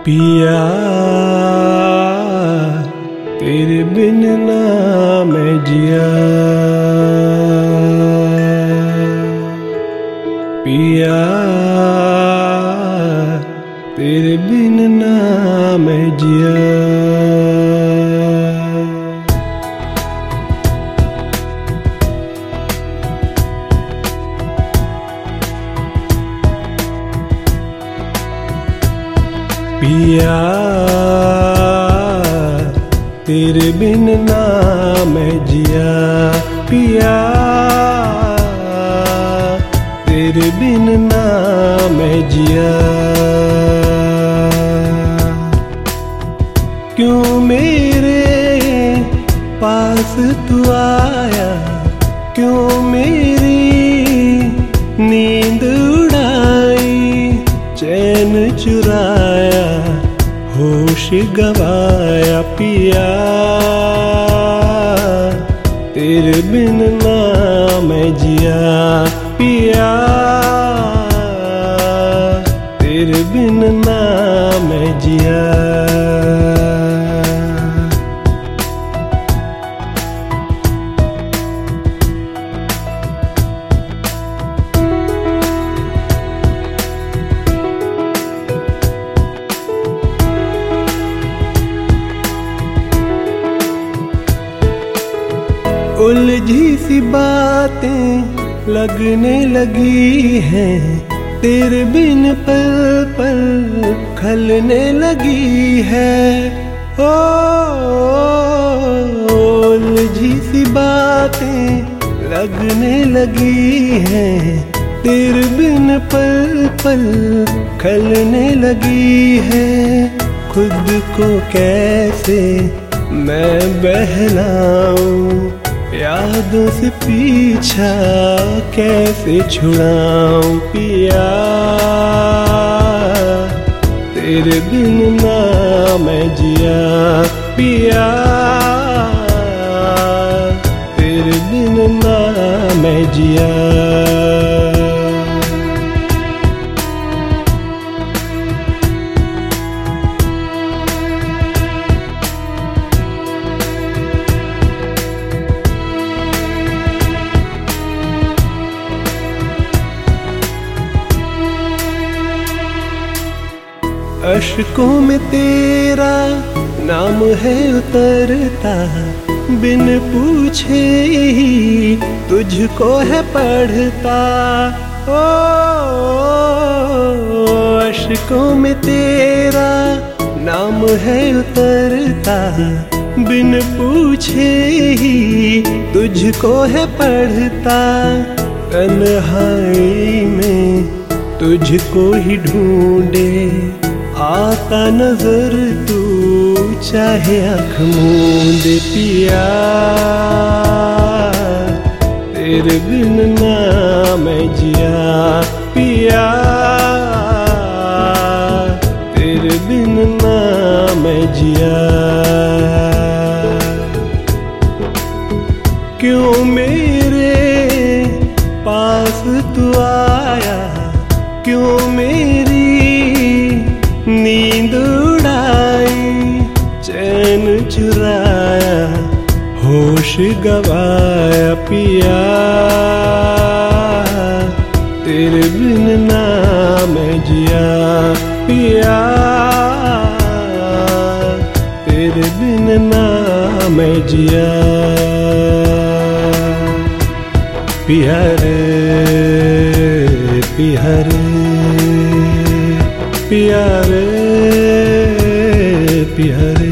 पिया तेरे बिन ना मैं जिया, पिया तेरे बिन ना मैं जिया। पिया तेरे बिन ना मैं जिया, पिया तेरे बिन ना मैं जिया। क्यों मेरे पास तू आया, क्यों मेरी नींद उड़ाई, चैन चुराया, होश गवाया। पिया तेरे बिन ना मैं जिया, पिया तेरे बिन ना मैं जिया। उलझी सी बातें लगने लगी हैं, तेरे बिन पल पल खलने लगी है। ओ उलझी सी बातें लगने लगी हैं, तेरे बिन पल पल खलने लगी है। खुद को कैसे मैं बहलाऊं, यादों से पीछा कैसे छुड़ाऊं। पिया तेरे बिन ना मैं जिया, पिया तेरे बिन ना मैं जिया। अश्कों में तेरा नाम है उतरता, बिन पूछे ही तुझको है पढ़ता। ओ अश्कों में तेरा नाम है उतरता, बिन पूछे ही तुझको है पढ़ता। तन्हाई में तुझको ही ढूंढे आता नजर तू, चाहे आँख मूंदे। पिया तेरे बिन ना मैं जिया, पिया तेरे बिन ना मैं जिया। क्यों मेरे पास तू आया, क्यों मेरी नींद उड़ाई, चैन चुराया, होश गवाया। पिया तेरे बिन ना मैं जिया, पिया तेरे बिन ना मैं जिया। पिया रे पिया रे पिया रे पिया रे।